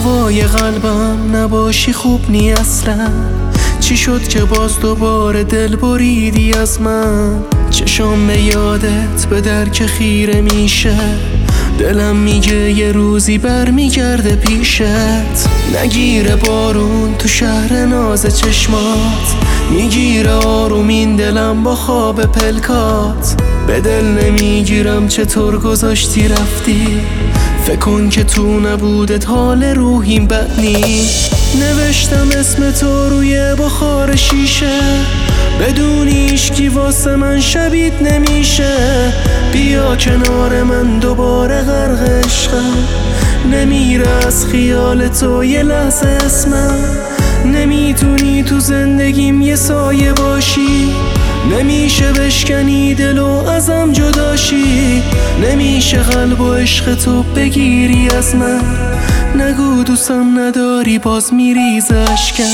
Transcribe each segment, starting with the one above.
هوای قلبم نباشی خوب نی اصلا. چی شد که باز دوباره دل بریدی از من؟ چشام به یادت به درک خیره میشه، دلم میگه یه روزی برمیگرده پیشت. نگیره بارون تو شهر ناز چشمات، میگیره آروم این دلم با خواب پلکات. به دل نمیگیرم چطور گذاشتی رفتی، فکر کن که تو نبودت حال روحیم بد نی. نوشتم اسم تو روی بخار شیشه، بدون هیچکی واسه من شبیت نمیشه. بیا کنار من دوباره غرق عشقم، نمیره از خیال تو یه لحظه اسمم. نمیتونی تو زندگیم یه سایه باشی، نمیشه بشکنی دلو ازم جداشی. نمیشه قلب و عشق تو بگیری از من، نگو دوستم نداری باز میریزه اشکم.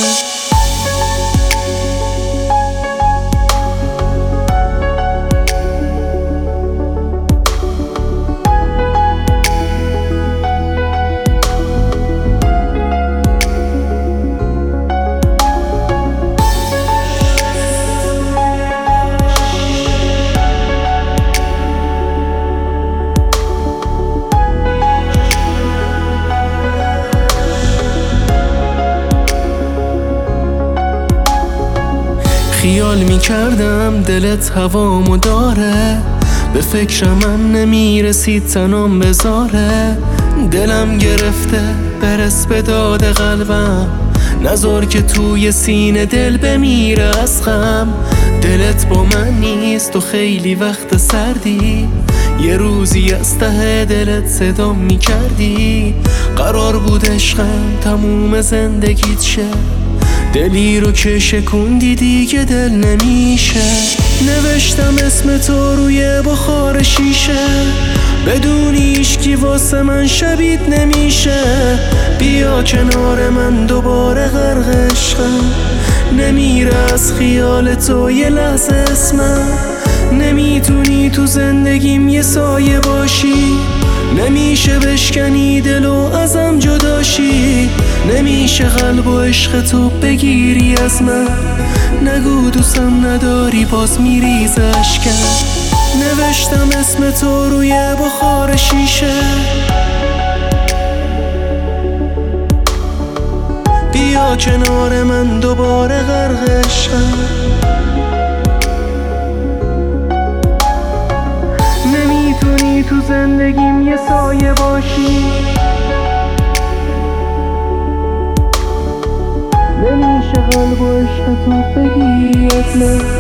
خیال میکردم دلت هوامو داره، به فکر من نمیرسید تنام بذاره. دلم گرفته برس به داد قلبم، نذار که توی سینه دل بمیره از غم. دلت با من نیست و خیلی وقت سردی، یه روزی از ته دلت صدا میکردی. قرار بود عشقم تموم زندگیت شه، دلی رو که شکوندی دیگه دل نمیشه. نوشتم اسم تو روی بخار شیشه، بدون هیچکی واسه من شبیت نمیشه. بیا کنار من دوباره غرق عشقم، نمیره از خیال تو یه لحظه اسمم. نمیتونی تو زندگیم یه سایه باشی، نمیشه بشکنی دلو ازم جداشی. نمیشه قلب و عشق تو بگیری از من، نگو دوستم نداری باز میریزه اشکم. نوشتم اسم تو روی بخار شیشه، بیا کنار من دوباره غرق عشقم. نمیتونی تو زندگیم یه سایه باشی، نمیشه قلب و عشق تو بگیری از من.